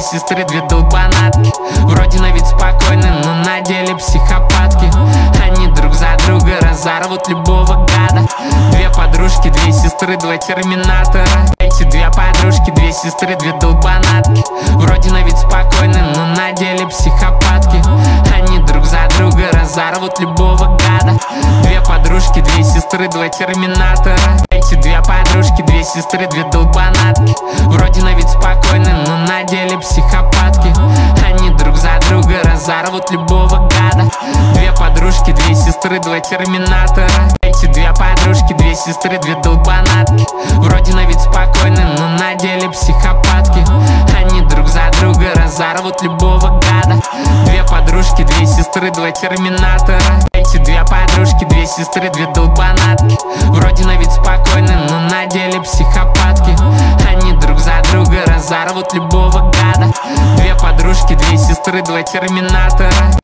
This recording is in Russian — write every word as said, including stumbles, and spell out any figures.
сестры, две долбанатки. Вроде на вид спокойны, но на деле психопатки. Они друг за друга разорвут любого гада. Две подружки, две сестры, два терминатора. Эти две подружки, две сестры, две долбанатки. Вроде на вид спокойны, но на деле психопатки. Они друг за друга разорвут любого гада. Две подружки, две сестры, два терминатора. Эти две подружки, две сестры, две долбанатки. Вроде на вид спокойны, но на деле психопатки. Они друг за друга разорвут любого гада. Две подружки, две сестры, два терминатора. Эти две подружки, две сестры, две долбанатки. Вроде на вид спокойны, но на деле психопатки. Они друг за друга разорвут любого гада. Две подружки, две сестры, два терминатора. Эти две подружки, две сестры, две долбанатки. Вроде на вид спокойны, но на деле психопатки. Они друг за друга разорвут любого гада. Две подружки, две сестры, два терминатора.